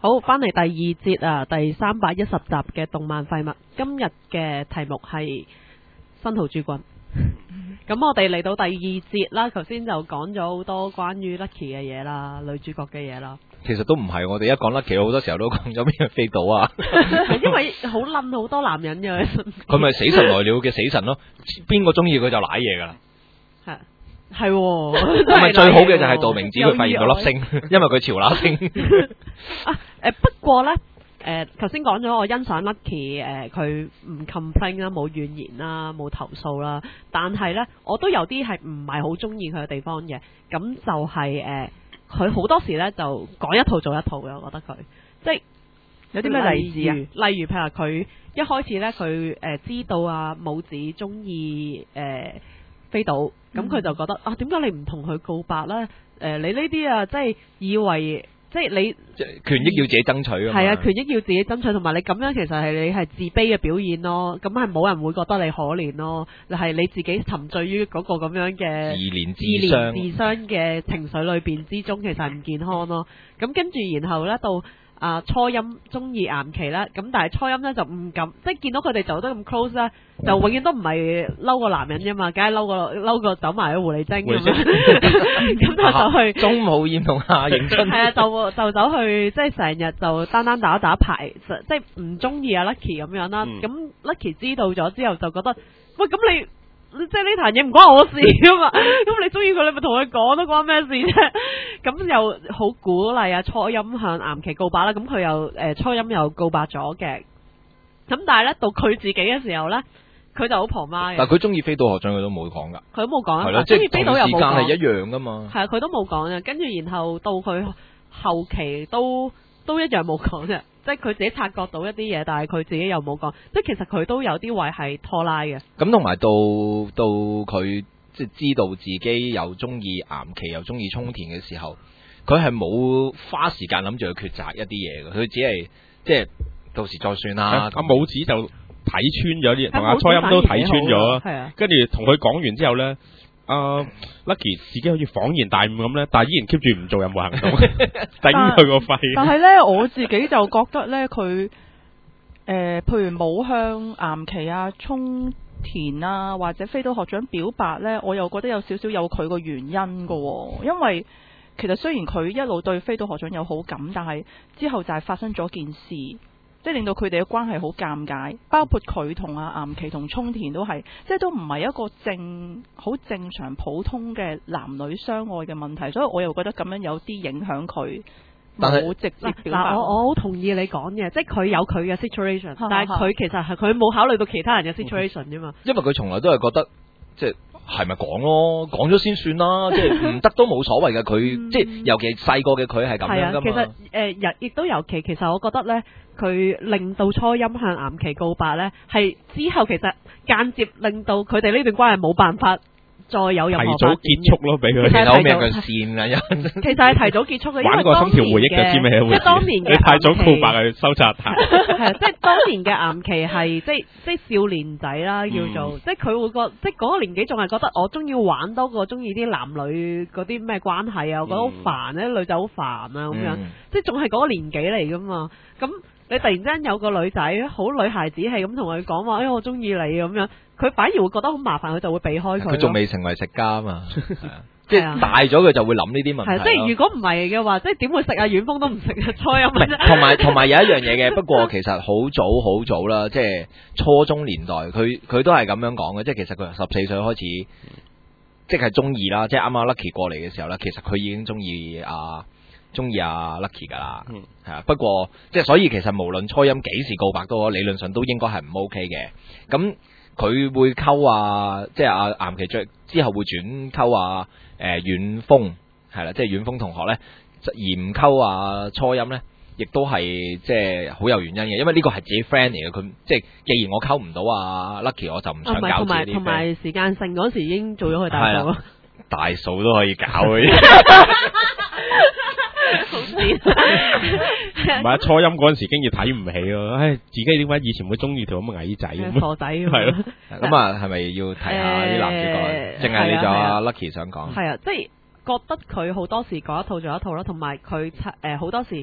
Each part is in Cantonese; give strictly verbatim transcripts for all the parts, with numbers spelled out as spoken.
好，翻嚟第二節啊，第三百一十集嘅動漫廢物。今日嘅題目係新桃諸君。咁我哋嚟到第二節啦，頭先就講咗好多關於 Lucky 嘅嘢啦，女主角嘅嘢啦。 其實都唔係，我哋一講 Lucky 好多時候都講咗邊個飛到啊。 因為好冧好多男人嘅。 佢咪死神來了嘅死神咯，邊個中意佢就舐嘢噶啦。 係。係， 咁咪最好嘅就係道明寺佢發現到粒星，因為佢潮乸星。 啊，誒，不過咧，誒，頭先講咗我欣賞 Lucky，誒，佢唔 complain 啦，冇怨言啦，冇投訴啦，但係咧，我都有啲係唔係好中意佢嘅地方嘅，咁就係誒，佢好多時咧就講一套做一套嘅，我覺得佢，即係有啲咩例子啊？ 例如，譬如佢一開始咧，佢誒知道啊母子中意誒飛島。咁佢、嗯、就覺得啊，點解你唔同佢告白咧？誒、呃，你呢啲啊，即係以為即係你權益要自己爭取啊嘛。係啊，權益要自己爭取，同埋你咁樣其實係你係自卑嘅表現咯。咁係冇人會覺得你可憐咯。係你自己沉醉於嗰個咁樣嘅自憐自自憐自傷嘅情緒裏邊之中，其實係唔健康咯。咁跟住然後咧到。啊，初音中意岩崎啦，咁但係初音咧就唔敢，即係見到佢哋走得咁 close 咧，就永遠都唔係嬲個男人啫嘛，梗係嬲個嬲個走埋去狐狸精咁樣，咁就去中午宴同夏迎春， 係啊，就就走去即係成日就單單打打牌，即係唔中意阿 Lucky 咁樣啦。咁、嗯、Lucky 知道咗之後就覺得，喂，咁你。即係呢壇嘢唔關我事噶嘛，咁你中意佢，你咪同佢講都關咩事啫？咁又好鼓勵啊，初音向岩崎告白啦，咁佢又誒初音又告白咗嘅，咁但係咧到佢自己嘅時候咧，佢就好婆媽嘅。 但係佢中意飛島學長，佢都冇講噶， 佢都冇講， 係咯， 中意飛島又冇講， 時間係一樣噶嘛。 係啊，佢都冇講嘅，跟住然後到佢後期都都一樣冇講嘅。即係佢自己察覺到一啲嘢，但係佢自己又冇講。即係其實佢都有啲位係拖拉嘅。 咁同埋到到佢即係知道自己又中意岩崎又中意沖田嘅時候，佢係冇花時間諗住去抉擇一啲嘢嘅。佢只係即係到時再算啦。 阿母子就睇穿咗啲，同阿初音都睇穿咗。係啊，跟住同佢講完之後咧。阿、uh, Lucky 自己好似恍然大悟咁咧，但係依然 keep 住唔做任何行動，頂佢個肺。 但係咧，我自己就覺得咧，佢誒、呃，譬如冇向岩崎啊、沖田啊或者飛島學長表白咧，我又覺得有少少有佢個原因噶、哦。因為其實雖然佢一路對飛島學長有好感，但係之後就係發生咗件事。即係令到佢哋嘅關係好尷尬，包括佢同阿岩崎同沖田都係，即係都唔係一個正好正常普通嘅男女相愛嘅問題，所以我又覺得咁樣有啲影響佢冇直接表白。 嗱，我我好同意你講嘅，即係佢有佢嘅 situation，但係佢其實係佢冇考慮到其他人嘅 situation 啫嘛。 因為佢從來都係覺得即係。係咪講咯？講咗先算啦，即係唔得都冇所謂嘅。佢、嗯、即係尤其細個嘅佢係咁樣噶嘛。 其實誒，亦、呃、都尤其，其實我覺得咧，佢令到初音向岩崎告白咧，係之後其實間接令到佢哋呢段關係冇辦法再有任何提早結束咯，俾佢提早命佢線啊！ 其實係提早結束嘅， 玩過心跳回憶就知咩回事。 即係當年嘅你太早告白係收窄太。 係即係當年嘅岩崎係即係即係少年仔啦，叫做、嗯、即係佢會覺即係嗰個年紀仲係覺得我中意玩多過中意啲男女嗰啲咩關係啊，我覺得好煩咧，啲女仔好煩啊咁樣，嗯、即係仲係嗰個年紀嚟噶嘛，咁。你突然之間有個女仔好女孩子氣咁同佢講話，哎我中意你咁樣，佢反而會覺得好麻煩，佢就會避開佢。 佢仲未成為食家啊嘛，即係大咗佢就會諗呢啲問題。 係即係如果唔係嘅話，即係點會食啊？遠峰都唔食啊，初音。 同埋同埋有一樣嘢嘅，不過其實好早好早啦，即係初中年代，佢佢都係咁樣講嘅，即係其實佢十四歲開始，即係中意啦，即係啱啱 Lucky 過嚟嘅時候咧，其實佢已經中意啊。中意阿 Lucky 噶啦，係、嗯、啊，不過即係所以其實無論初音幾時告白都好，理論上都應該係唔 OK 嘅。咁佢會溝啊，即係阿岩崎最之後會轉溝啊，誒遠峰係啦，即係遠峰同學咧，而唔溝啊初音咧，亦都係即係好有原因嘅，因為呢個係自己 friend 嚟嘅，佢即係既然我溝唔到啊 Lucky， 我就唔想搞自己啲 friend。 同埋時間性嗰時已經做咗佢大嫂咯， 大嫂都可以搞嘅。 唔係初音嗰陣時，竟然睇唔起咯，唉，自己點解以前會中意條咁嘅矮仔咁？ 傻仔咁係咯， 咁啊，係咪要提下啲男主角？淨係你就阿 Lucky 想講？ 係啊，即係覺得佢好多時講一套做一套啦，同埋佢誒好多時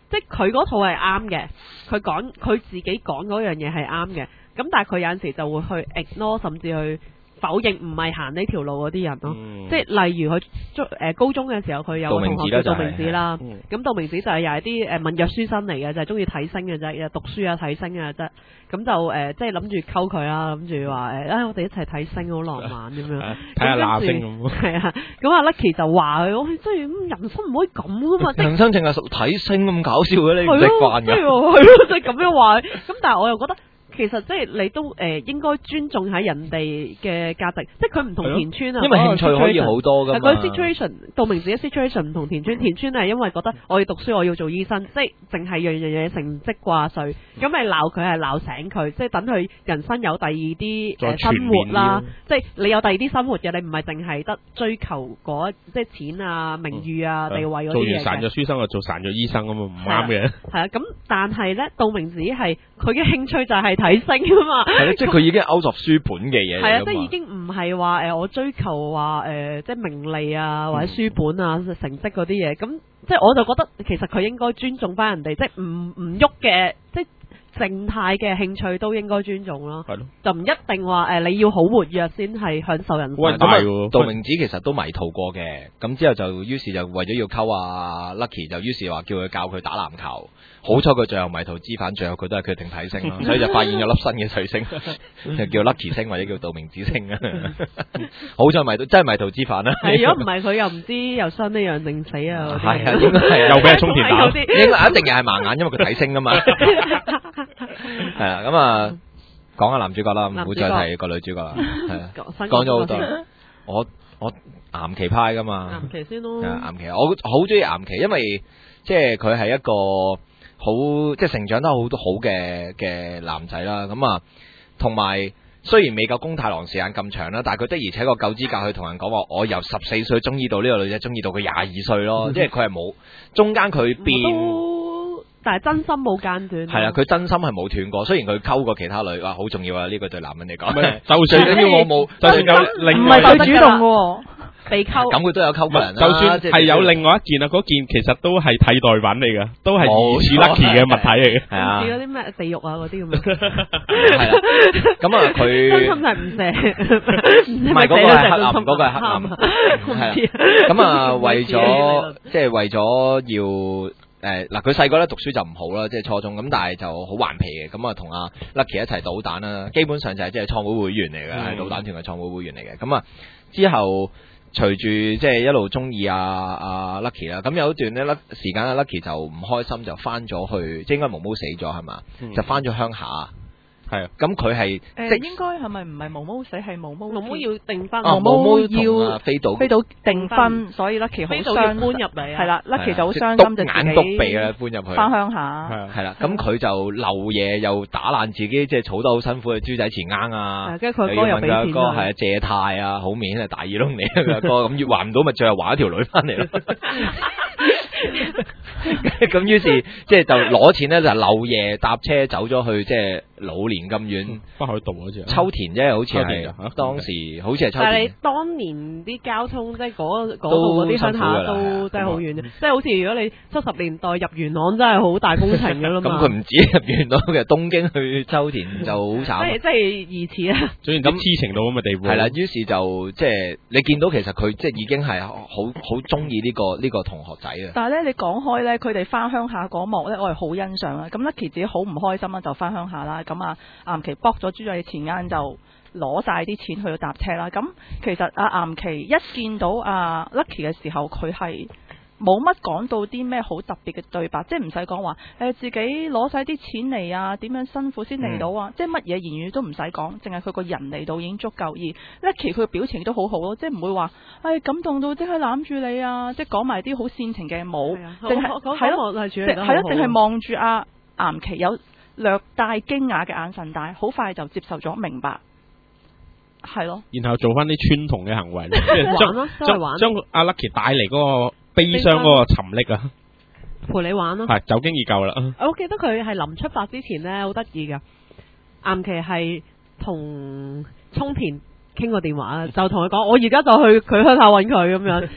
即係佢嗰套係啱嘅，佢講佢自己講嗰樣嘢係啱嘅，咁但係佢有陣時就會去 ignore 甚至去否認唔係行呢條路嗰啲人咯，嗯、即係例如佢中誒高中嘅時候，佢有個同學叫杜明子啦，咁、嗯、杜明子就係又係啲誒文弱書生嚟嘅，就係中意睇星嘅啫，又讀書啊睇星嘅啫，咁就誒、呃、即係諗住溝佢啦，諗住話誒，啊我哋一齊睇星好浪漫咁樣， 睇下鬧星咁， 係啊，咁阿 Lucky 就話佢，我真係人生唔可以咁噶嘛， 人生淨係睇星咁搞笑嘅，你唔食飯㗎， 係咯，即係咁樣話，咁但係我又覺得。其實即係你都誒、呃、應該尊重喺人哋嘅價值，即係佢唔同田村啊， 因為興趣可以好多噶嘛。 佢 situation 杜明子嘅 situation 唔同田村，田村係因為覺得我要讀書，我要做醫生，即係淨係樣樣嘢成績掛帥，咁咪鬧佢係鬧醒佢，即係等佢人生有第二啲誒、呃、生活啦。即係你有第二啲生活嘅，你唔係淨係得追求嗰即係錢啊、名譽啊、嗯、地位嗰啲嘢。做完殘咗書生就做殘咗醫生咁啊，唔啱嘅。係啊，咁但係咧，杜明子係佢嘅興趣就係睇睇星啊嘛，係咯，即係佢已經 out of 書本嘅嘢，係啊，即係已經唔係話誒我追求話誒、呃、即係名利啊或者書本啊、嗯、成績嗰啲嘢，咁即係我就覺得其實佢應該尊重翻人哋，即係唔唔喐嘅，即係靜態嘅興趣都應該尊重咯，係咯，就唔一定話誒、呃、你要好活躍先係享受人生。咁啊， 杜明子其實都迷途過嘅，咁之後就於是就為咗要溝啊 Lucky， 就於是話叫佢教佢打籃球。好彩佢最後迷途知返，最後佢都係決定睇星咯，所以就發現咗粒新嘅彗星，就叫 Lucky 星或者叫杜明子星啊！好彩迷途真係迷途知返啦。係，如果唔係佢又唔知又生呢樣定死啊！係啊，應該係又俾人充電打，應該一定又係盲眼，因為佢睇星啊嘛。係啊，咁啊，講下男主角啦，唔好再提個女主角啦。係啊，講咗好多。我我岩崎派噶嘛， 岩崎先咯。 岩崎，我好中意岩崎，因為即係佢係一個。好即係成長得好多好嘅嘅男仔啦，咁啊，同埋雖然未夠宮太郎時間咁長啦，但係佢的而且確夠資格去同人講話，我由十四歲中意到呢個女仔，中意到佢廿二歲咯，即係佢係冇中間佢變， 但係真心冇間斷。 係啦，佢真心係冇斷過，雖然佢溝過其他女，哇，好重要啊！呢、這個對男人嚟講，就最緊要我冇，就算有另外唔係佢主動嘅。 被溝咁佢都有溝過人啦， 就算係有另外一件啊，嗰件其實都係替代品嚟嘅，都係疑似 Lucky 嘅物體嚟嘅，係啊， 似嗰啲咩地獄啊嗰啲咁樣， 係啦，咁啊佢真心係唔射， 唔係嗰個係黑暗，嗰個係黑暗，係啊，咁啊為咗即係為咗要誒嗱，佢細個咧讀書就唔好啦，即係初中咁，但係就好頑皮嘅，咁啊同阿 Lucky 一齊搗蛋啦，基本上就係即係創會會員嚟嘅，係搗蛋團嘅創會會員嚟嘅，咁啊之後。隨住即係一路中意阿阿 Lucky 啦，咁有一段咧時間阿 Lucky 就唔開心，就翻咗去，即係應該毛毛死咗係嘛，嗯、就翻咗鄉下。係啊，咁佢係誒應該係咪唔係毛毛死，係毛毛毛毛要訂婚， 毛毛要飛到飛到訂婚，所以 Lucky 好傷搬入嚟， 係啦 Lucky 就好傷心，就眼篤鼻啊搬入去翻鄉下， 係啦，咁佢就漏嘢又打爛自己，即係儲得好辛苦嘅豬仔錢罌啊， 跟住佢哥又俾錢， 哥係啊借貸啊，好明顯係大耳窿嚟嘅哥，咁越還唔到咪最後還一條女翻嚟咯。咁於是即係就攞錢咧，就漏夜搭車走咗去即係老年咁遠，北海道嗰隻秋田啫，好似係當時好似係秋田。 但係你當年啲交通即係嗰嗰度嗰啲鄉下都真係好遠，即係好似如果你七十年代入元朗真係好大工程噶啦嘛。 咁佢唔止入元朗嘅，東京去秋田就好慘。即係即係疑似啊！ 雖然咁痴情到咁嘅地步。 係啦，於是就即係你見到其實佢即係已經係好好中意呢個呢個同學仔啊。 但係咧，你講開咧，佢哋翻鄉下嗰幕咧，我係好欣賞啊！咁 Lucky 自己好唔開心啦，就翻鄉下啦。咁啊，岩崎卜咗豬仔錢罌就攞晒啲錢去到搭車啦。咁其實阿岩崎一見到阿 Lucky 嘅時候，佢係冇乜講到啲咩好特別嘅對白，即係唔使講話誒自己攞晒啲錢嚟啊，點樣辛苦先嚟到啊，嗯、即係乜嘢言語都唔使講，淨係佢個人嚟到已經足夠。而 Lucky 佢嘅表情都好好咯，即係唔會話誒、哎、感動到即刻攬住你啊，即係講埋啲好煽情嘅冇，淨係係咯，係咯，淨係望住阿岩崎有略帶驚訝嘅眼神，但係好快就接受咗明白，係咯。 然後做翻啲村童嘅行為，即係將將將阿 Lucky 帶嚟嗰個悲傷嗰個沉溺啊， 陪你玩咯， 係酒精已夠啦。 我記得佢係臨出發之前咧，好得意噶。岩崎係同沖田傾過電話，就同佢講：我而家就去佢鄉下揾佢咁樣。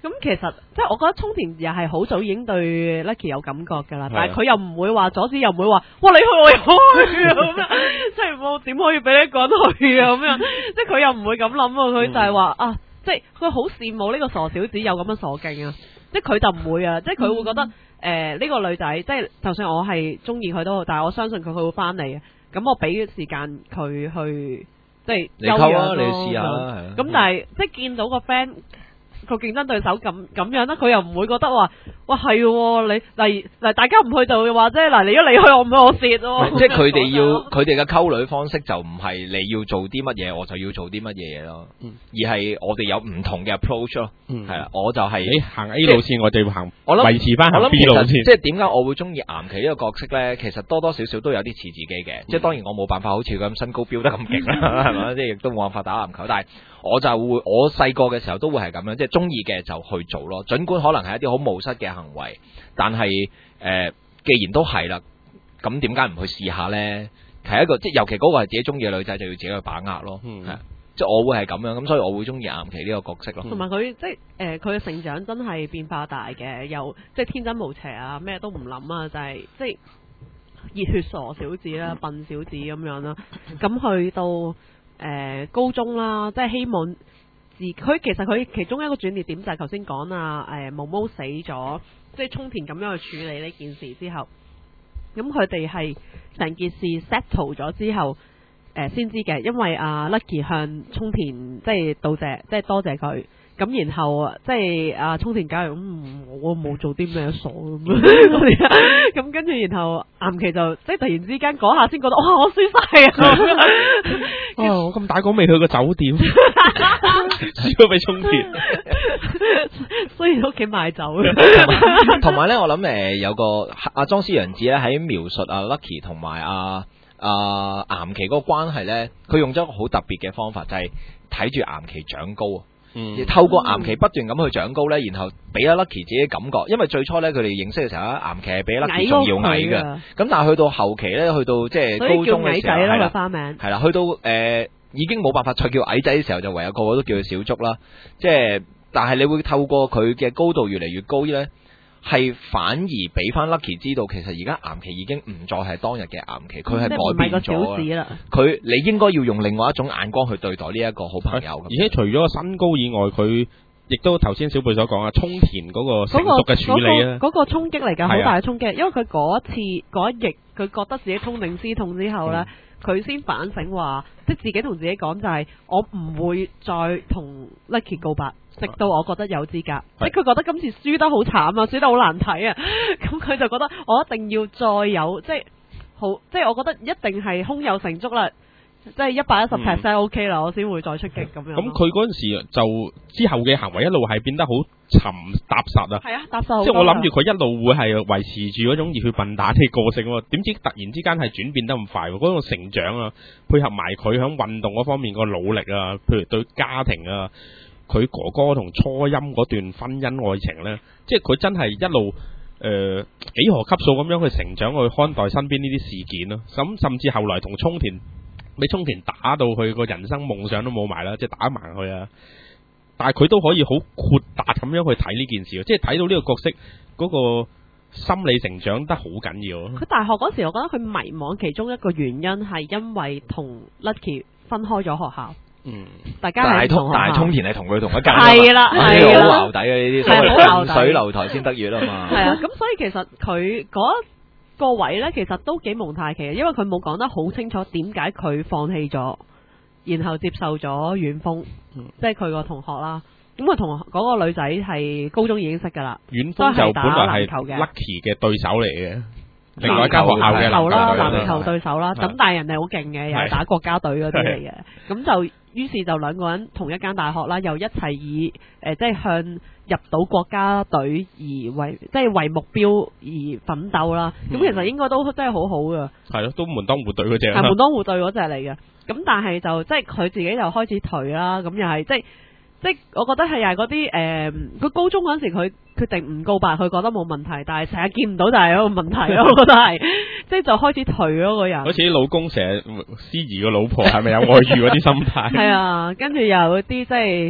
咁其實即係我覺得沖田又係好早已經對 Lucky 有感覺㗎啦，但係佢又唔會話阻止，又唔會話哇你去我又去啊咁樣，即係我點可以俾你趕去啊咁樣，即係佢又唔會咁諗啊，佢就係話啊，即係佢好羨慕呢個傻小子有咁樣傻勁啊，即係佢就唔會啊，即係佢會覺得誒呢、呃呢個女仔即係就算我係中意佢都好，但係我相信佢佢會翻嚟嘅，咁我俾時間佢去即係你溝啊，你試下啦， 咁但係即係見到個 friend。個競爭對手咁咁樣啦，佢又唔會覺得話，哇係你嗱嗱大家唔去就話啫，嗱你如果你去我唔去我蝕咯。 即係佢哋要佢哋嘅溝女方式就唔係你要做啲乜嘢我就要做啲乜嘢嘢咯，嗯、而係我哋有唔同嘅 approach 咯，係啦、嗯，我就係、是、 你行 A 路線，我哋會行， 我諗維持翻行 B 路線。 即係點解我會中意岩崎呢個角色咧？其實多多少少都有啲似自己嘅，嗯、即係當然我冇辦法好似佢咁身高飆得咁勁啦，係咪？即係亦都冇辦法打籃球，但係我就會我細個嘅時候都會係咁樣，即係中意嘅就去做咯。儘管可能係一啲好冒失嘅行為，但係誒、呃，既然都係啦，咁點解唔去試下咧？係一個即係尤其嗰個係自己中意嘅女仔，就要自己去把握咯。嗯，係即係我會係咁樣，咁所以我會中意岩崎呢個角色咯。 同埋佢即係誒，佢、呃、嘅成長真係變化大嘅，又即係天真無邪啊，咩都唔諗啊，就係、是、即係熱血傻小子啦、笨小子咁樣啦。咁去到誒、呃、高中啦，即係希望。佢其實佢其中一個轉捩點就係頭先講啊，誒毛毛死咗，即係沖田咁樣去處理呢件事之後，咁佢哋係成件事 settle 咗之後，誒先知嘅，因為阿 Lucky 向沖田即係道謝，即係多謝佢。咁然後即係阿沖田假如嗯我冇做啲咩傻咁，咁跟住然後岩崎就即係突然之間嗰下先覺得哇我輸晒啊！ 哦，我咁大個未去過酒店，輸咗俾沖田， 雖然屋企賣酒。 同埋咧，我諗誒有個阿莊司陽子咧喺描述阿 Lucky 同埋阿阿岩崎嗰個關係咧，佢用咗一個好特別嘅方法，就係睇住岩崎長高啊。嗯，透過岩崎不斷咁去長高咧，然後俾阿 Lucky 自己感覺，因為最初咧佢哋認識嘅時候咧，岩崎係比 Lucky 仲要矮嘅，咁但係去到後期咧，去到即係高中嘅時候，係啦， 花名係啦，去到誒、呃、已經冇辦法再叫矮仔嘅時候，就唯有個個都叫佢小竹啦。即係，但係你會透過佢嘅高度越嚟越高咧。係反而俾翻 Lucky 知道，其實而家岩崎已經唔再係當日嘅岩崎，佢係改變咗啦。佢你應該要用另外一種眼光去對待呢一個好朋友。而且除咗個身高以外，佢亦都頭先小貝所講啊，沖田嗰個成熟嘅處理啊， 嗰、嗰個嗰個衝擊嚟㗎，好大嘅衝擊。因為佢嗰次嗰一役，佢覺得自己痛定思痛之後咧。嗯佢先反省話，即係自己同自己講就係，我唔會再同 Lucky 告白，直到我覺得有資格。即係佢覺得今次輸得好慘啊，輸得好難睇啊，咁佢就覺得我一定要再有，即係好，即係我覺得一定係胸有成竹啦。即係一百一十 percent OK 啦，我先會再出擊咁樣。 咁佢嗰陣時就之後嘅行為一路係變得好沉踏實啊。 係啊，踏實。 即係我諗住佢一路會係維持住嗰種熱血笨蛋嘅個性喎，點知突然之間係轉變得咁快，嗰種成長啊，配合埋佢喺運動嗰方面個努力啊，譬如對家庭啊，佢哥哥同初音嗰段婚姻愛情咧，即係佢真係一路誒、呃、幾何級數咁樣去成長，去看待身邊呢啲事件咯。咁甚至後來同沖田。俾沖田打到佢個人生夢想都冇埋啦，即係打埋佢啊！但係佢都可以好豁達咁樣去睇呢件事，即係睇到呢個角色嗰個心理成長得好緊要。 佢大學嗰時，我覺得佢迷茫其中一個原因係因為同 Lucky 分開咗學校。嗯，大家係同學校， 但係沖田係同佢同一間。 係啦，係好淆底嘅呢啲，所謂近水樓台先得月啊嘛。 係啊，咁所以其實佢嗰個位咧，其實都幾蒙太奇嘅，因為佢冇講得好清楚點解佢放棄咗，然後接受咗遠峰，嗯、即係佢個同學啦。咁佢同嗰個女仔係高中已經識噶啦， 遠峰就本來係 Lucky 嘅對手嚟嘅，另外一間學校嘅籃球啦，籃球對手啦。咁的但係人哋好勁嘅，又係打國家隊嗰啲嚟嘅，咁就於是就兩個人同一間大學啦，又一齊以誒、呃、即係向入到國家隊而為即係為目標而奮鬥啦。咁、嗯、其實應該都真係好好噶， 係咯，都門當戶對嗰隻， 係門當戶對嗰隻嚟嘅。咁但係就即係佢自己就開始頹啦，咁又係即係。即係我覺得係又係嗰啲誒，佢、呃、高中嗰陣時佢決定唔告白，佢覺得冇問題，但係成日見唔到就係一個問題咯。我覺得係，即係就開始頹咯個人。 好似啲老公成日思疑個老婆係咪有外遇嗰啲心態。 係啊，跟住又有啲即係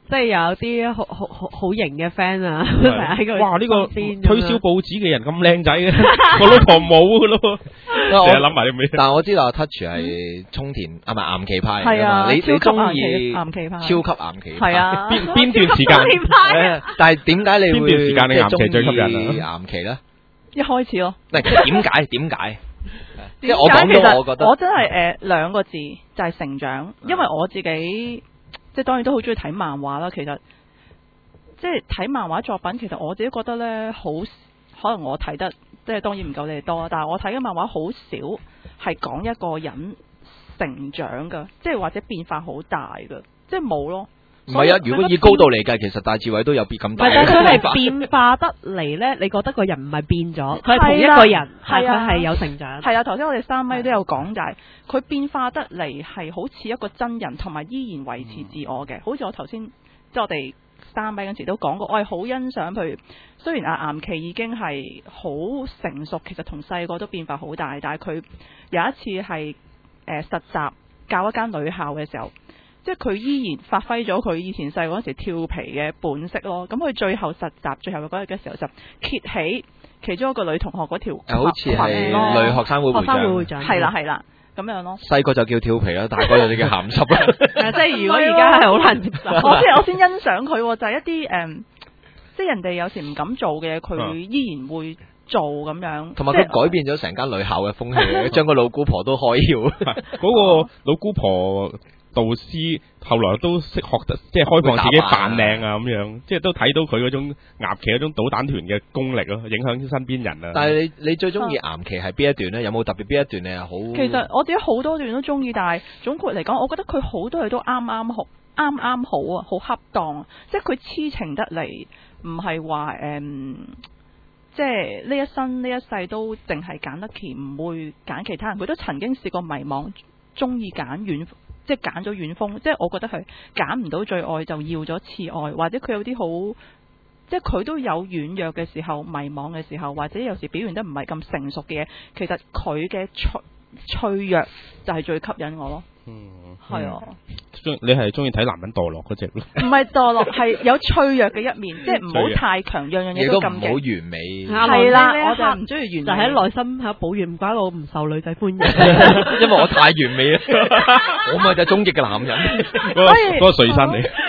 即係有啲好好好好型嘅 friend 啊，喺個哇呢個推銷報紙嘅人咁靚仔嘅，我老婆冇噶咯，成日諗埋啲咩？ 但係我知道 Touch 係沖田啊，唔係岩崎派係啊， 你你中意岩崎派， 超級岩崎係啊， 邊邊段時間？ 但係點解你會邊段時間你岩崎最吸引啊？岩崎咧， 一開始咯。 點解？點解？即係我講講到，我覺得我真係誒兩個字就係成長，因為我自己即係當然都好中意睇漫畫啦。其實即係睇漫畫作品，其實我自己覺得呢，好可能我睇得即係當然唔夠你哋多，但係我睇嘅漫畫好少係講一個人成長㗎，即係或者變化好大㗎，即係冇咯。 唔係啊！如果以高度嚟計，其實戴志偉都有變咁大。 但係佢係變化得嚟咧，你覺得個人唔係變咗，佢係同一個人，係佢係有成長。 係啊，頭先我哋三咪都有講，就係佢變化得嚟係好似一個真人，同埋依然維持自我嘅。嗯、好似我頭先即係我哋三咪嗰時都講過，我係好欣賞。譬如雖然阿岩崎已經係好成熟，其實同細個都變化好大，但係佢有一次係誒、呃、實習教一間女校嘅時候。即係佢依然發揮咗佢以前細個嗰時調皮嘅本色咯。咁佢最後實習最後嗰日嘅時候就揭起其中一個女同學嗰條裙， 好似係女學生會會長，學生會會長係啦係啦咁樣咯。 細個就叫調皮啦，大個就叫鹹濕啦。 即係如果而家係好難接受。 我即係我先欣賞佢，就係、是、一啲誒、嗯，即係人哋有時唔敢做嘅，佢依然會做咁樣。 同埋佢改變咗成間女校嘅風氣，將個老姑婆都開竅。 嗰個老姑婆。導師後來都識學得，即係開放自己扮靚啊咁樣，即係都睇到佢嗰種岩崎嗰種搗蛋團嘅功力咯，影響身邊人啊。 但係你你最中意岩崎係邊一段咧？有冇特別邊一段你係好？ 其實我自己好多段都中意，但係總括嚟講，我覺得佢好多嘢都啱啱好，啱啱好啊，好恰當。即係佢痴情得嚟，唔係話誒，即係呢一生呢一世都淨係揀Lucky，唔會揀其他人。佢都曾經試過迷茫，中意揀遠。即係揀咗遠峰，即係我覺得係揀唔到最愛就要咗次愛，或者佢有啲好，即係佢都有軟弱嘅時候、迷茫嘅時候，或者有時表現得唔係咁成熟嘅嘢，其實佢嘅脆脆弱就係最吸引我咯。 嗯， 係啊。 你係中意睇男人墮落嗰隻咯？ 唔係墮落，係有脆弱嘅一面，即係唔好太強，樣樣嘢都咁勁。 唔好完美。 係啦，我就唔中意完美， 就喺內心喺保怨，唔怪我唔受女仔歡迎。 因為我太完美啦，我咪就係終極嘅男人。 嗰個嗰個睡身嚟，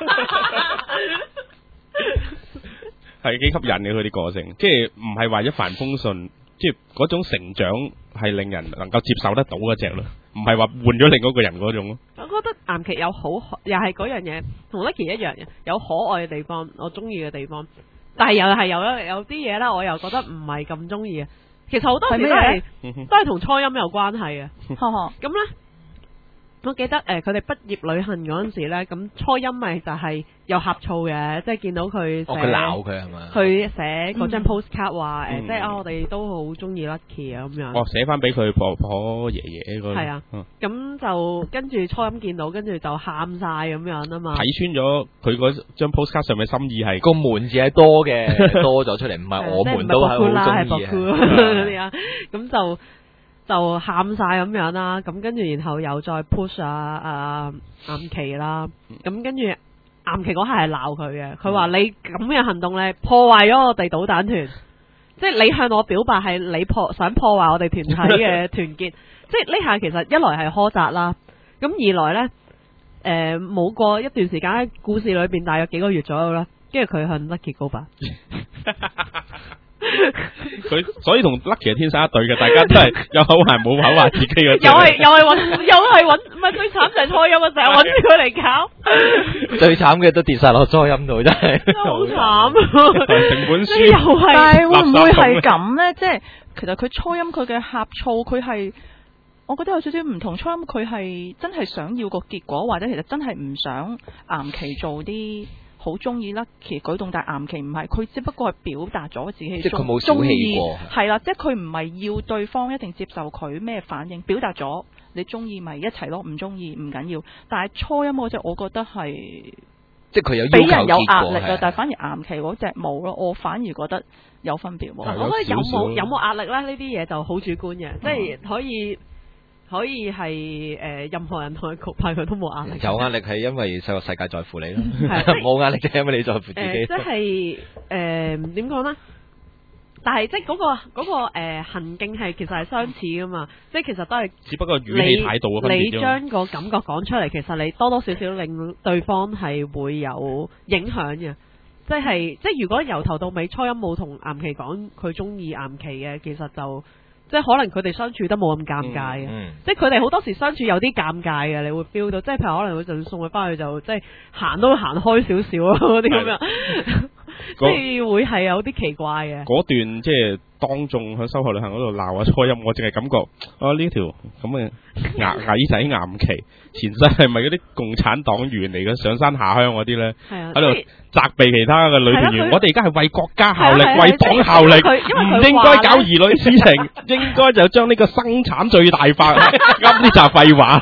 係幾吸引嘅佢啲個性，即係唔係話一帆風順，即係嗰種成長係令人能夠接受得到嗰隻咯。唔係話換咗另一個人嗰種咯。 我覺得岩崎有好，又係嗰樣嘢，同 Lucky 一樣嘅，有可愛嘅地方，我中意嘅地方。但係又係有有啲嘢咧，我又覺得唔係咁中意嘅。其實好多時都係都係同初音有關係嘅。咁咧，我記得誒，佢哋畢業旅行嗰陣時咧，咁初音咪就係有呷醋嘅，即係見到佢寫， 佢鬧佢係咪？ 佢寫嗰張 postcard 話誒，即係啊，我哋都好中意 Lucky 啊咁樣。 哦，寫翻俾佢婆婆爺爺嗰個。係啊， 咁就跟住初音見到，跟住就喊晒咁樣啊嘛。 睇穿咗佢嗰張 postcard 上面心意係個門字係多嘅，多咗出嚟，唔係我們都係好中意嗰啲啊。咁就。就喊晒咁樣啦，咁跟住然後又再 push 啊啊岩崎啦，咁跟住岩崎嗰下係鬧佢嘅，佢話你咁嘅行動咧破壞咗我哋搗蛋團，即係你向我表白係你破想破壞我哋團體嘅團結，即係呢下其實一來係苛責啦，咁二來咧誒冇過一段時間喺故事裏邊大約幾個月左右啦，跟住佢向 Lucky 告白。 佢所以同 Lucky 係天生一對嘅，大家都係有口係冇口話自己嘅。 又係又係揾，又係揾，唔係最慘就係初音啊！成日揾住佢嚟搞。最慘嘅都跌晒落初音度，真係好慘。 成本書又係，但係會唔會係咁咧？即係其實佢初音佢嘅呷醋，佢係我覺得有少少唔同。初音佢係真係想要個結果，或者其實真係唔想岩崎做啲好中意 Lucky 舉動，但係岩崎唔係，佢只不過係表達咗自己即係佢冇小氣過， 係啦，即係佢唔係要對方一定接受佢咩反應，表達咗你中意咪一齊咯，唔中意唔緊要。但係初音嗰隻，我覺得係即係佢有俾人有壓力啊， 的但係反而岩崎嗰隻冇咯，我反而覺得有分別。 我覺得有冇有冇壓力咧？呢啲嘢就好主觀嘅，嗯、即係可以可以係誒、呃、任何人同佢焗派佢都冇壓力。 有壓力係因為世個世界在乎你咯， 係冇壓力就係因為你在乎自己。 誒、即係誒點講咧？但係即係嗰個嗰、個誒、呃、行徑係其實係相似噶嘛，即係其實都係只不過語氣態度嘅分別啫。 你將個感覺講出嚟，其實你多多少少令對方係會有影響嘅。即係即係如果由頭到尾初音冇同岩崎講佢中意岩崎嘅，其實就即係可能佢哋相處得冇咁尷尬嘅。 嗯嗯、即即係佢哋好多時相處有啲尷尬嘅，你會 feel 到。即係譬如可能佢就算送佢翻去就即係行都行開少少啊嗰啲咁樣。即係會係有啲奇怪嘅。 嗰段即係當眾喺修學旅行嗰度鬧啊初音，我淨係感覺啊呢條咁嘅矮矮仔岩崎前世係咪嗰啲共產黨員嚟嘅上山下鄉嗰啲咧？喺度責備其他嘅女團員。我哋而家係為國家效力，為黨效力，唔應該搞兒女私情，應該就將呢個生產最大化。噏呢集廢話。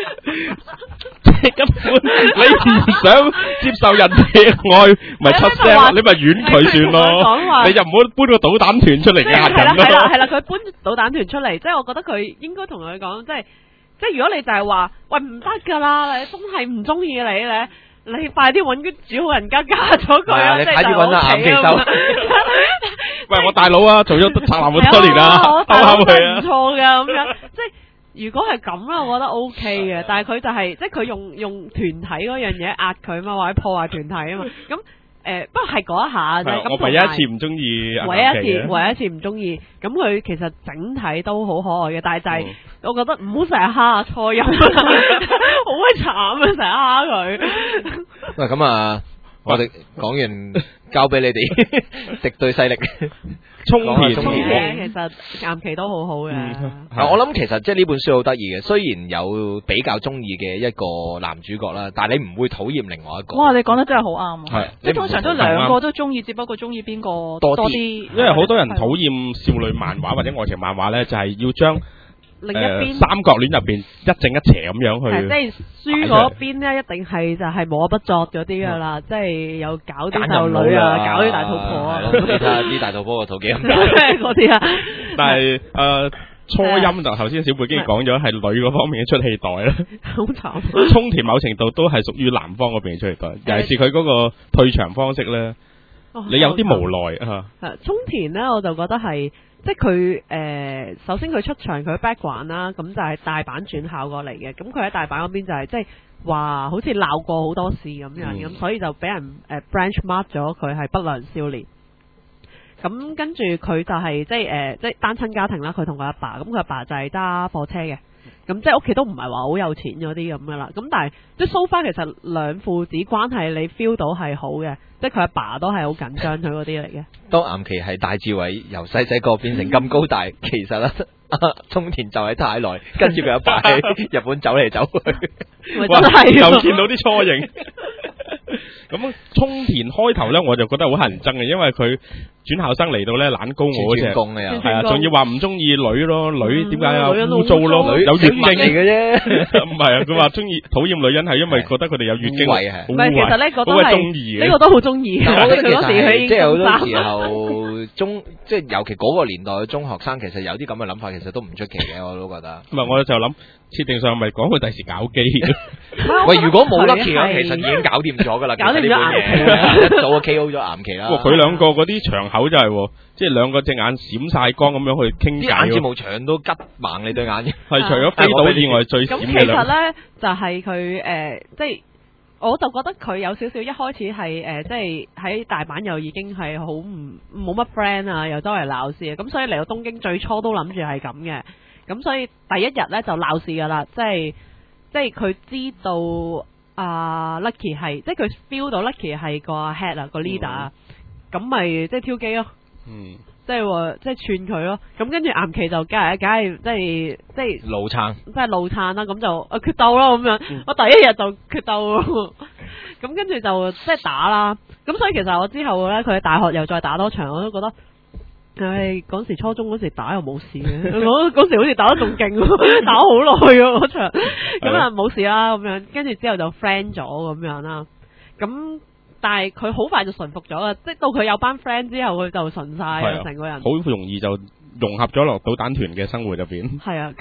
根本你唔想接受人哋嘅愛，咪出聲，你咪婉佢算咯。你就唔好搬個導彈團出嚟壓人咯。 係啦係啦，佢搬導彈團出嚟，即係我覺得佢應該同佢講，即係即係如果你就係話喂唔得噶啦，你真係唔中意你咧，你快啲揾啲主好人家嫁咗佢啊！ 你快啲揾阿岩崎修。 喂，我大佬啊，做咗宅男好多年啦， 我大佬真係唔錯噶咁樣，即係。如果係咁啦，我覺得 O K 嘅，但係佢就係、是、即係佢用用團體嗰樣嘢壓佢嘛，或者破壞團體啊嘛。咁誒、呃，不過係嗰一下啫。咁我唯一一次唔中意， 唯一一次，唯一一次唔中意。咁佢其實整體都好可愛嘅，但係就係、是嗯、我覺得唔好成日蝦初音，好鬼慘啊！成日蝦佢。 喂，咁啊，我哋講完交俾你哋敵對勢力。 沖田， 沖田其實岩崎都好好嘅。 嗯、我諗其實即係呢本書好得意嘅，雖然有比較中意嘅一個男主角啦，但係你唔會討厭另外一個。 哇！你講得真係好啱。 係， 即係通常都兩個都中意，只不過中意邊個多啲。 因為好多人討厭少女漫畫或者愛情漫畫咧，就係要將另一邊、呃、 三角戀入邊一正一邪咁樣去。 即係輸嗰邊咧，一定係就係無惡不作嗰啲噶啦，嗯、即係有搞啲細路女啊，搞啲大肚婆啊。 你睇下啲大肚婆個肚幾咁大嗰啲啊。 但係誒、呃、初音就頭先小貝基講咗係女嗰方面嘅出氣袋啦。 好慘。 沖田某程度都係屬於男方嗰邊嘅出氣袋，尤其是佢嗰個退場方式咧，哦、你有啲無奈嚇。 係沖田咧，我就覺得係。即係佢誒，首先佢出場佢 background 啦，咁就係大阪轉校過嚟嘅。咁佢喺大阪嗰邊就係即係話好似鬧過好多事咁樣，咁、嗯、所以就俾人誒、呃、branch mark 咗佢係不良少年。咁跟住佢就係、是、即係誒、呃，即係單親家庭啦。佢同佢阿爸，咁佢阿爸就係揸貨車嘅。咁即係屋企都唔係話好有錢嗰啲咁噶啦。咁但係即係 so far其實兩父子關係你 feel 到係好嘅，即係佢阿爸都係好緊張佢嗰啲嚟嘅。 當岩崎係大智慧由細細個變成咁高大，其實咧沖田就喺太耐，跟住佢阿爸喺日本走嚟走去， 哇！ 又見到啲初影。咁沖田開頭咧，我就覺得好乞人憎嘅，因為佢轉校生嚟到咧懶高我嗰隻，係啊，仲要話唔中意女咯，女點解啊污糟咯，有月經嚟嘅啫，唔係啊，佢話中意討厭女人係因為覺得佢哋有月經， 唔係其實呢個都係中意嘅， 呢個都好中意。 我覺得其實即係好多時候中，即係尤其嗰個年代嘅中學生，其實有啲咁嘅諗法，其實都唔出奇嘅，我都覺得。 唔係，我就諗設定上咪講佢第時搞基。 喂，如果冇 Lucky 嘅，其實已經搞掂咗噶啦， 搞掂咗岩崎， 一早就 K O 咗岩崎啦。 佢兩個嗰啲場口就係，即係兩個隻眼閃晒光咁樣去傾偈， 眼睫毛長都吉盲你對眼。 係除咗飛島以外最閃嘅。 咁其實咧就係佢誒，即係我就覺得佢有少少一開始係誒，即係喺大阪又已經係好唔冇乜 friend 啊，又周圍鬧事啊，咁所以嚟到東京最初都諗住係咁嘅，咁所以第一日咧就鬧事噶啦，即係即係佢知道。啊、uh, Lucky 係，即係佢 feel 到 Lucky 係個 head 啊個 leader，咁咪即係挑機咯，嗯，即係話即係串佢咯，咁跟住岩崎就梗係梗係即係即係怒撐， 即係怒撐啦，咁就啊決鬥咯咁樣，嗯、我第一日就決鬥，咁跟住就即係打啦，咁所以其實我之後咧佢喺大學又再打多場，我都覺得。唉，嗰時初中嗰時打又冇事嘅，我嗰時好似打得仲勁，打好耐啊嗰場，咁啊冇事啦咁樣，跟住之後就 friend 咗咁樣啦。咁但係佢好快就馴服咗啦，即係到佢有班 friend 之後，佢就馴晒成個人， 好容易就融合咗落導彈團嘅生活入邊。 係啊，咁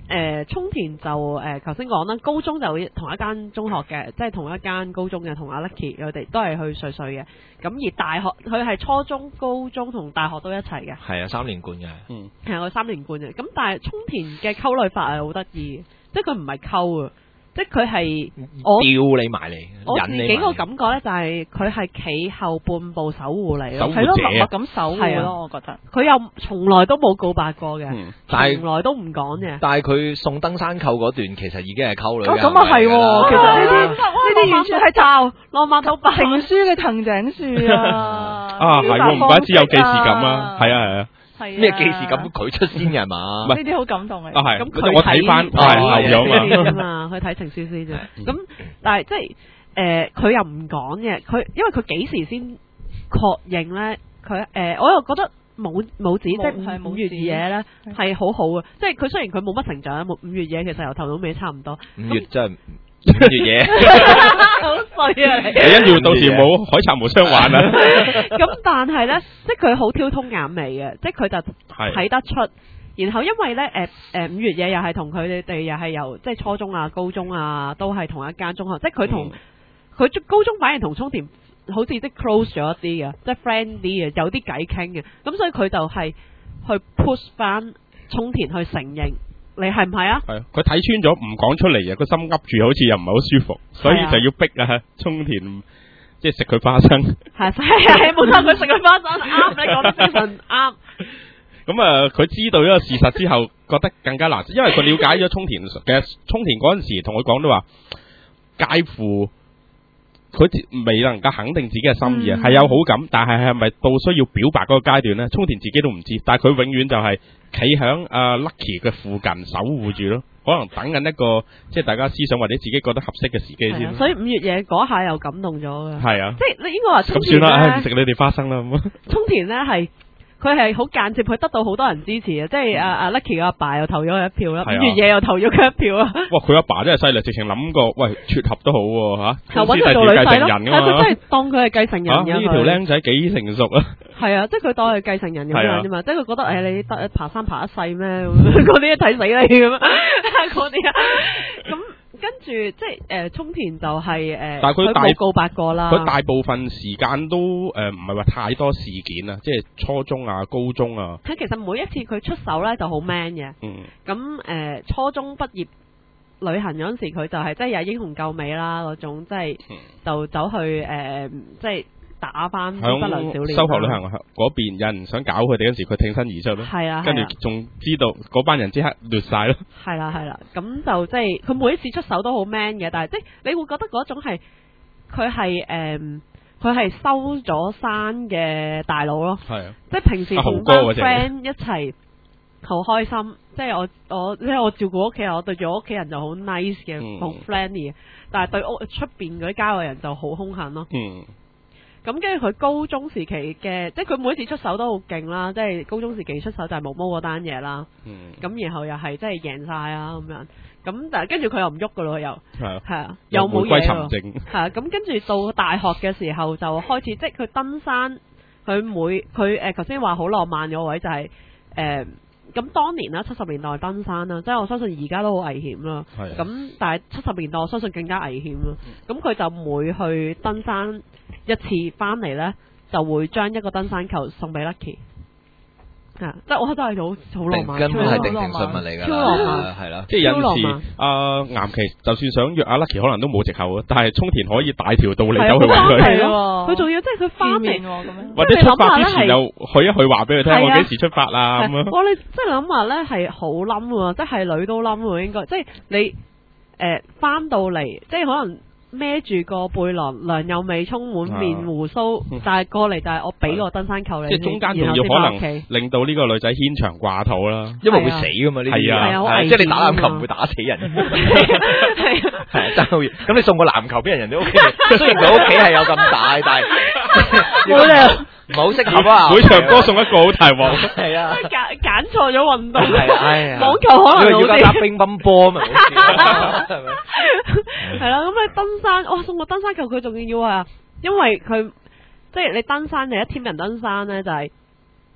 誒沖田就誒頭先講啦，高中就同一間中學嘅，即係同一間高中嘅，同阿 Lucky 佢哋都係去瑞穗嘅。咁而大學佢係初中、高中同大學都一齊嘅。 係啊，三連冠嘅。嗯， 係我三連冠嘅。咁但係沖田嘅溝女法係好得意，即係佢唔係溝啊。即係佢係我吊你埋嚟， 我自己個感覺咧就係佢係企後半步守護你咯， 係咯，默默咁守護咯，我覺得。 佢又從來都冇告白過嘅， 嗯、 從來都唔講嘅。 但係佢送登山扣嗰段其實已經係溝女嘅。 哦，咁啊係喎，其實呢啲呢啲完全係抄浪漫到爆情書嘅藤井樹啊！ 啊係喎，唔怪之有既視感啦，係啊係啊。 咩既視感佢出先嘅係嘛？ 呢啲好感動嘅。 啊係， 咁佢我睇翻係漏咗嘛，佢睇情書先啫。咁但係即係誒，佢又唔講嘅。佢因為佢幾時先確認咧？佢誒，我又覺得母母子即係五月野咧係好好嘅。即係佢雖然佢冇乜成長，五月野其實由頭到尾差唔多。 五月真係五月野， 好衰啊！你跟住到時冇海賊無雙玩啦。 咁但係咧，即係佢好挑通眼眉嘅，即係佢就睇得出。然後因為咧，誒誒五月野又係同佢哋哋又係由即係初中啊、高中啊都係同一間中學，即係佢同佢高中反而同沖田好似即係 close 咗一啲嘅，即係 friend 啲嘅，有啲偈傾嘅。咁所以佢就係去 push 翻沖田去承認。你係唔係啊？係， 佢睇穿咗唔講出嚟啊，個心噏住好似又唔係好舒服，所以就要逼啊沖田即係食佢花生。係係冇錯，佢食佢花生啱，你講得非常啱。 咁啊，佢知道呢個事實之後，覺得更加難，因為佢了解咗沖田。其實沖田嗰陣時同佢講都話，介乎佢未能夠肯定自己嘅心意啊，係、嗯、有好感，但係係咪到需要表白嗰個階段咧？沖田自己都唔知，但係佢永遠就係企響阿 Lucky 嘅附近守護住咯，可能等緊一個即係大家思想或者自己覺得合適嘅時機先。 所以五月野嗰下又感動咗嘅。係啊，即係你應該話咁算啦，唔食你哋花生啦咁。 沖田咧係。佢係好間接，佢得到好多人支持啊！即係阿阿 Lucky 嘅阿爸又投咗佢一票啦，五月野又投咗佢一票啦。哇！ 佢阿爸真係犀利，直情諗過喂撮合都好喎嚇。 就揾佢做女婿咯，佢真係當佢係繼承人嘅。 呢條僆仔幾成熟啊！ 係啊，即係佢當佢係繼承人咁樣啫嘛，即係佢覺得誒你得爬山爬一世咩？嗰啲一睇死你咁啊！嗰啲啊咁。跟住即係誒，沖田就係、是、誒， 但係佢冇告白過啦。 佢大部分時間都誒唔係話太多事件啊，即係初中啊、高中啊。 佢其實每一次佢出手咧就好 man 嘅。嗯。咁誒、呃，初中畢業旅行嗰陣時，佢就係即係有英雄救美啦嗰種，即係就走去誒、呃，即係。打翻不良少年， 修學旅行嗰邊有人想搞佢哋嗰時，佢挺身而出咯。係啊，跟住仲知道嗰班人即刻掠晒咯。 係啦係啦，咁就即係佢每一次出手都好 man 嘅，但係即係你會覺得嗰種係佢係誒佢係收咗山嘅大佬咯。係啊，即係平時同班 friend 一齊好開心，即係我我即係我照顧屋企人，我對住我屋企人就好 nice 嘅，好 friendly 嘅，但係對屋出邊嗰啲郊外人就好兇狠咯。嗯。咁跟住佢高中時期嘅，即係佢每次出手都好勁啦，即係高中時期出手就係毛毛嗰單嘢啦。咁、嗯、然後又係即係贏晒啊咁樣，咁但係跟住佢又唔喐噶咯，又係係啊，又冇嘢咯。係啊，咁跟住到大學嘅時候就開始，即係佢登山，佢每佢誒頭先話好浪漫嗰位就係、是、誒。呃咁當年啦，七十年代登山啦，即係我相信而家都好危險啦。咁但係七十年代我相信更加危險啦。咁佢就每去登山一次翻嚟咧，就會將一個登山球送俾 Lucky。啊！即係我真係好好浪漫， 根本係定情信物嚟㗎， 超浪漫係啦。 即係有陣時，阿岩崎就算想約阿 Lucky，可能都冇藉口啊。但係沖田可以大條道理走去揾佢， 佢仲要即係佢翻嚟咁樣， 或者出發之前又去一去話俾佢聽，我幾時出發啦咁樣。 哇！你即係諗下咧，係好冧喎，即係女都冧喎，應該即係你誒翻到嚟，即係可能。孭住個背囊，梁又未充滿面鬍鬚，嗯、但係過嚟就係我俾個登山扣你， 即係中間仲要可能令到呢個女仔牽腸掛肚啦， 因為會死噶嘛呢啲，係啊，即係你打籃球唔會打死人，係係真好嘢。咁你送個籃球俾人，人哋屋企，雖然佢屋企係有咁大，但係冇理唔係好適合啊！ 每場歌送一個好大鑊， 係啊， 揀揀錯咗運動， 係啊， 網球可能要加乒乓波嘛，係咪？ 係啦，咁你登山，哇送個登山球佢仲要啊，因為佢即係你登山，你一 team 人登山咧就係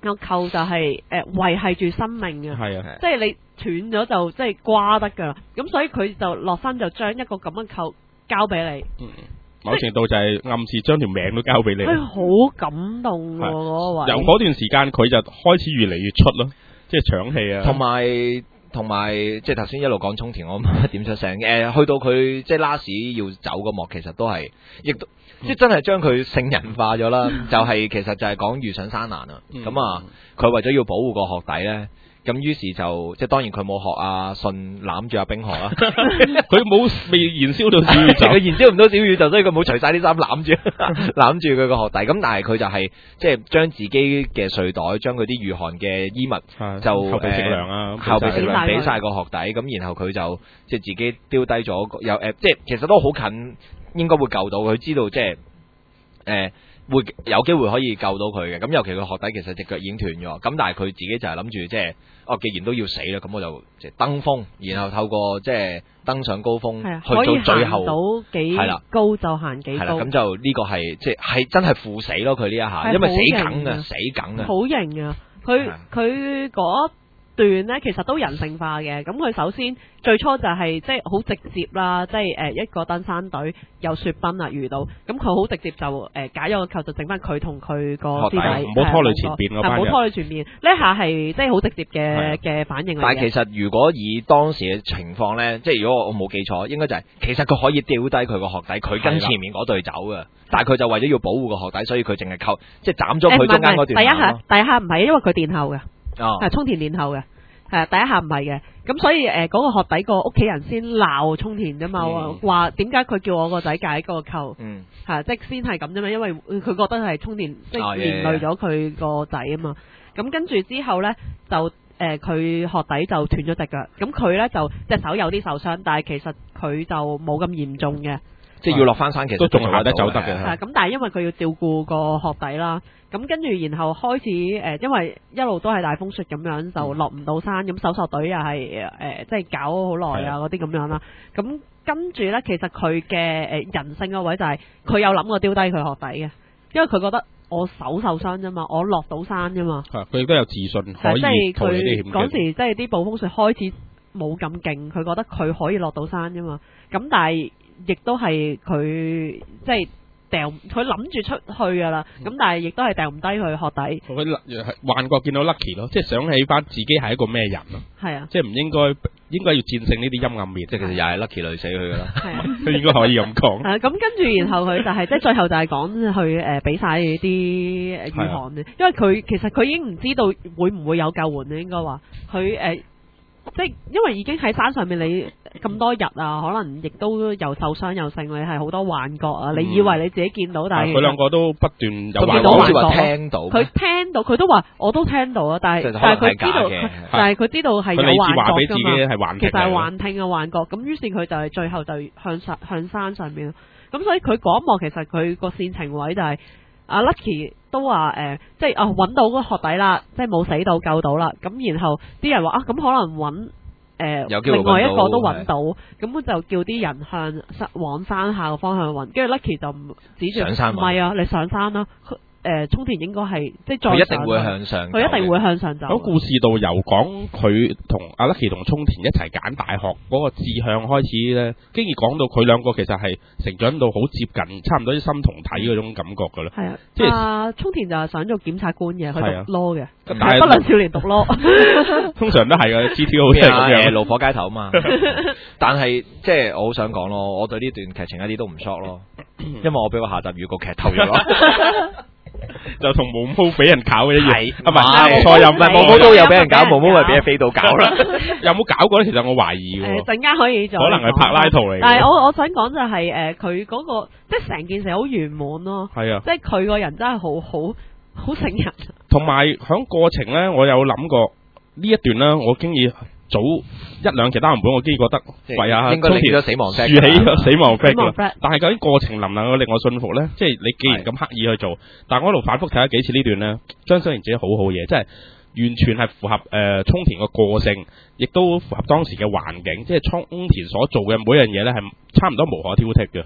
個扣就係誒維繫住生命嘅， 係啊， 即係你斷咗就即係瓜得㗎啦。咁所以佢就落山就將一個咁嘅扣交俾你。 嗯，某程度就係暗示將條命都交俾你。 係好感動喎嗰個位。 由嗰段時間佢就開始越嚟越出咯，即係搶戲啊， 同埋。同埋即係頭先一路講沖田，我冇乜點出聲。誒、呃，去到佢即係 last 要走個幕，其實都係，亦都即係真係將佢聖人化咗啦。就係、是、其實就係講遇上山難啊。咁、嗯、啊，佢為咗要保護個學弟咧。咁於是就即係當然佢冇學阿信攬住阿冰河啦， 佢冇未燃燒到小宇宙， 佢燃燒唔到小宇宙，所以佢冇除晒啲衫攬住攬住佢個學弟。咁但係佢就係即係將自己嘅睡袋，將佢啲御寒嘅衣物就後備食糧啊， 後備食糧俾晒個學弟。咁然後佢就即係自己丟低咗，有誒即係其實都好近，應該會救到佢。知道即係誒。會有機會可以救到佢嘅，咁尤其個學弟其實隻腳已經斷咗，咁但係佢自己就係諗住即係，哦，既然都要死啦，咁我就即係登峰，然後透過即係登上高峰， 係啊， 去到最後到幾高就行幾高， 係啦，咁就呢個係即係係真係赴死咯，佢呢一下，因為死梗啊，死梗啊， 好型啊，佢佢嗰段咧其實都人性化嘅，咁佢首先最初就係即係好直接啦，即係誒一個登山隊有雪崩啊遇到，咁佢好直接就誒解咗個扣就剩翻佢同佢個師弟， 唔好拖累前邊嗰班人， 唔好拖累前邊呢下係即係好直接嘅嘅反應嚟嘅。 但係其實如果以當時嘅情況咧，即係如果我冇記錯，應該就係、是、其實佢可以掉低佢個學弟，佢跟前面嗰隊走嘅，但係佢就為咗要保護個學弟，所以佢淨係扣即係斬咗佢中間嗰段。 第一下第一下唔係，因為佢殿後嘅。 哦， 係沖田殿後嘅，係啊，第一下唔係嘅，咁所以誒嗰、呃那個學弟個屋企人先鬧沖田啫嘛，話點解佢叫我個仔解個扣，嗯，係即係先係咁啫嘛，因為佢覺得係沖田即係連累咗佢個仔啊嘛，咁跟住之後咧就誒佢、呃、學弟就斷咗隻腳，咁佢咧就隻手有啲受傷，但係其實佢就冇咁嚴重嘅。 即係要落翻山，其實都仲行得走得嘅。 係咁，但係因為佢要照顧個學弟啦，咁跟住然後開始誒、呃，因為一路都係大風雪咁樣，就落唔到山。咁搜索隊又係誒，即係搞好耐啊嗰啲咁樣啦。咁跟住咧，其實佢嘅誒人性個位就係、是、佢有諗過丟低佢學弟嘅，因為佢覺得我手受傷啫嘛，我落到山啫嘛。 佢亦都有自信可以逃離啲險境。 嗰時即係啲暴風雪開始冇咁勁，佢覺得佢可以落到山啫嘛。咁但係亦都係佢即係掉，佢諗住出去噶啦。咁、嗯、但係亦都係掉唔低佢學弟。 佢幻覺見到 Lucky 咯，即係想起翻自己係一個咩人咯。係啊，即係唔應該應該要戰勝呢啲陰暗面。即係其實又係 Lucky 累死佢噶啦。係啊，佢應該可以咁講。係咁跟住然後佢就係、是、即係最後就係講去誒俾晒啲御寒嘅，因為佢其實佢已經唔知道會唔會有救援咧，應該話佢誒。即係因為已經喺山上面，你咁多日啊，可能亦都又受傷又剩，你係好多幻覺啊！嗯、你以為你自己見到，但係佢兩個都不斷有幻覺，好似話聽到。佢聽到，佢都話我都聽到啊！但係但係佢知道，但係佢知道係有幻覺㗎嘛。其實係幻聽嘅幻覺。咁於是佢就係最後就向上向山上面。咁所以佢嗰一幕其實佢個煽情位就係、是。阿 Lucky 都話誒、呃，即係啊揾到嗰個學弟啦，即係冇死到救到啦。咁然後啲人話啊，咁可能揾誒、呃、另外一個都揾到，咁就叫啲人向往山下嘅方向揾。跟住 Lucky 就指住上山，唔係啊，你上山啦。誒，沖田應該係即係再，佢一定會向上，佢一定會向上走。咁故事度由講佢同阿 Lucky 同沖田一齊揀大學嗰個志向開始咧，經已講到佢兩個其實係成長到好接近，差唔多啲心同體嗰種感覺噶啦。係啊，即係阿沖田就係想做檢察官嘅，佢讀 law 嘅，不良少年讀 law，通常都係嘅 G T O 即係咁樣，怒火街頭啊嘛。但係即係我好想講咯，我對呢段劇情一啲都唔 shock 咯，因為我俾個下集預告劇透咗。就同毛毛俾人搞嘅一樣，係咪？錯又唔係毛毛都有俾人搞，毛毛係俾人飛到搞啦。有冇搞過咧？其實我懷疑嘅。誒，陣間可以做。可能係柏拉圖嚟。但係我我想講就係、是、誒，佢、呃、嗰、那個即係成件事好圓滿咯。係啊，即係佢個人真係好好好成人。同埋響過程咧，我有諗過呢一段咧，我經已。早一兩期單行本，我經已覺得為啊，應該令咗死亡豎起個死亡 flag 但係究竟過程能唔能夠令我信服咧？即係你既然咁刻意去做，但係我一路反覆睇咗幾次呢段咧，張小嫻自己好好嘢，即係完全係符合誒沖、呃、田個個性，亦都符合當時嘅環境，即係沖田所做嘅每樣嘢咧係差唔多無可挑剔嘅。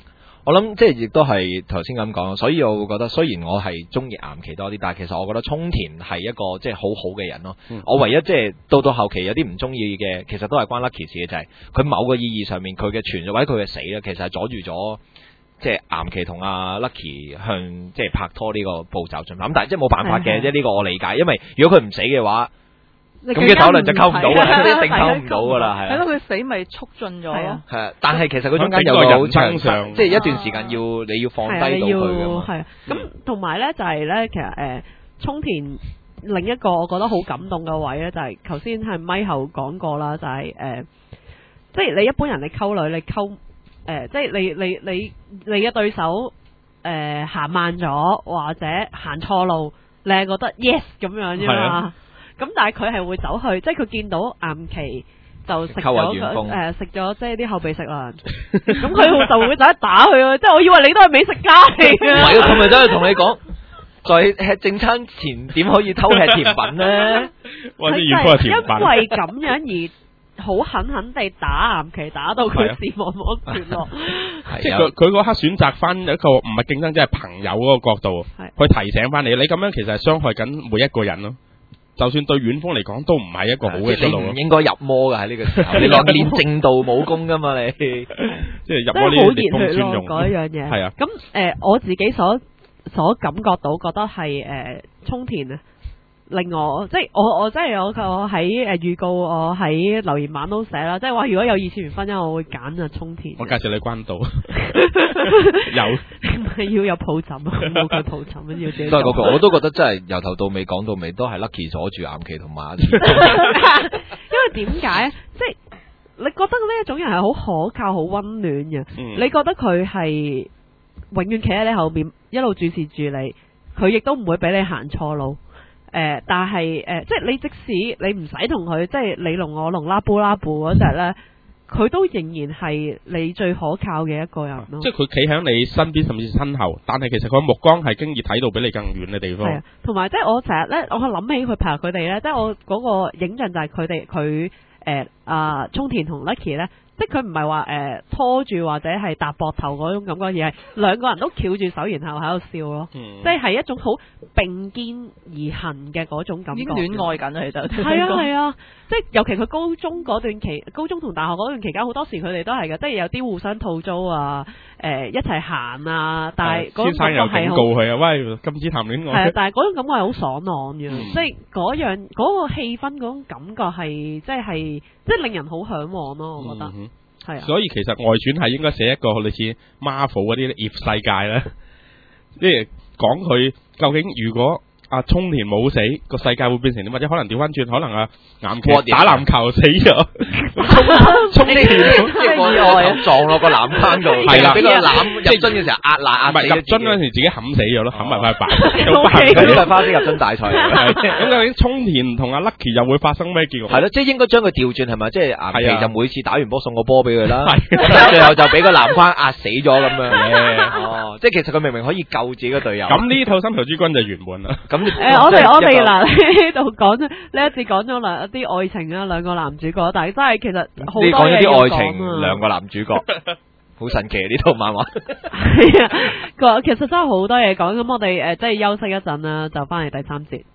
我諗即係亦都係頭先咁講，所以我會覺得雖然我係中意岩崎多啲，但係其實我覺得沖田係一個即係好好嘅人咯。嗯、我唯一即係到到後期有啲唔中意嘅，其實都係關 Lucky 事嘅，就係、是、佢某個意義上面佢嘅存在或者佢嘅死咧，其實係阻住咗即係岩崎同阿 Lucky 向即係拍拖呢個步驟進發。咁但係即係冇辦法嘅，即係呢個我理解，因為如果佢唔死嘅話。咁嘅討論就溝唔到啦，一定溝唔到噶啦，係。 係咯，佢死咪促進咗咯。 係啊，但係其實佢中間有個好長上，即係一段時間要你要放低到佢㗎嘛。 係啊，咁同埋咧就係咧，其實誒，沖田另一個我覺得好感動嘅位咧，就係頭先係咪後講過啦，就係誒，即係你一般人你溝女，你溝誒，即係你你你你嘅對手誒行慢咗或者行錯路，你係覺得 yes 咁樣啫嘛。咁但係佢係會走去，即係佢見到岩崎就食咗誒食咗即係啲後備食啦，咁佢就會走去打佢咯。即係我以為你都係美食家嚟嘅。 唔係，佢咪走去同你講，在吃正餐前點可以偷吃甜品咧？ 或者要偷甜品？ 因為咁樣而好狠狠地打岩崎，打到佢視網膜脫落。 即係佢佢嗰刻選擇翻一個唔係競爭，即係朋友嗰個角度去提醒翻你，你咁樣其實係傷害緊每一個人咯。就算對遠鋒嚟講都唔係一個好嘅出路。 你唔應該入魔㗎喺呢個時候，你落練正道武功㗎嘛你。 即係入魔呢啲地方專用嗰一樣嘢。 係啊。 咁誒、呃，我自己所所感覺到覺得係誒沖田啊，令我即係我我即係我我喺誒預告我喺留言板都寫啦，即係話如果有二次元婚姻，我會揀啊沖田。 我介紹你關島。有。 唔係要有抱枕啊，冇佢抱枕要自己。 都係嗰個，我都覺得真係由頭到尾講到尾都係 Lucky 阻住岩崎同埋。 因為點解？即係你覺得呢一種人係好可靠、好溫暖嘅。嗯、你覺得佢係永遠企喺你後邊，一路注視住你，佢亦都唔會俾你行錯路。誒、呃，但係誒、呃，即係你即使你唔使同佢，即係你龍我龍拉布拉布嗰隻咧。佢都仍然係你最可靠嘅一個人咯、啊， 即係佢企喺你身邊，甚至身後，但係其實佢目光係經已睇到比你更遠嘅地方。係啊， 同埋即係我成日咧，我諗起佢拍佢哋咧，即係我嗰個影像就係佢哋佢誒啊沖田同 Lucky 咧。即係佢唔係話誒拖住或者係搭膊頭嗰種感覺，而係兩個人都翹住手，然後喺度笑咯。嗯、即係係一種好並肩而行嘅嗰種感覺。已經戀愛緊啦，其實。係啊係啊，即係尤其佢高中嗰段期，高中同大學嗰段期間，好多時佢哋都係嘅，即係有啲互相吐槽啊，誒、呃、一齊行啊，但係嗰種感覺係好。先生又警告佢啊，喂，禁止談戀愛。係啊，但係嗰種感覺係好爽朗嘅，嗯、即係嗰樣嗰、嗰個氣氛嗰種感覺係即係即係令人好向往咯，我覺得。嗯係啊， 所以其實外傳係應該寫一個類似 Marvel 嗰啲 if 世界咧，即係講佢究竟如果阿沖田冇死，個世界會變成點？或者可能調翻轉，可能阿岩崎打籃球死咗， 沖田即係意外撞落個籃框度，係啦，俾個籃入樽嘅時候壓爛壓死。唔係入樽嗰陣時自己冚死咗咯，冚埋塊板。咁就花式入樽大賽。 咁究竟沖田同阿 Lucky 又會發生咩結局？ 係咯，即係應該將佢調轉係咪？即係岩崎就每次打完波送個波俾佢啦，最後就俾個籃框壓死咗咁樣。哦，即係其實佢明明可以救自己嘅隊友。 咁呢套《新球之君》就圓滿啦。 誒、呃，我哋我哋嗱呢度講咗呢一次講咗兩一啲愛情啊，兩個男主角，但係真係其實好多嘢要講啊。你講咗啲愛情，兩個男主角，好神奇啊！呢套漫畫係啊，個其實真係好多嘢講。咁我哋誒，即係休息一陣啦，就翻嚟第三節。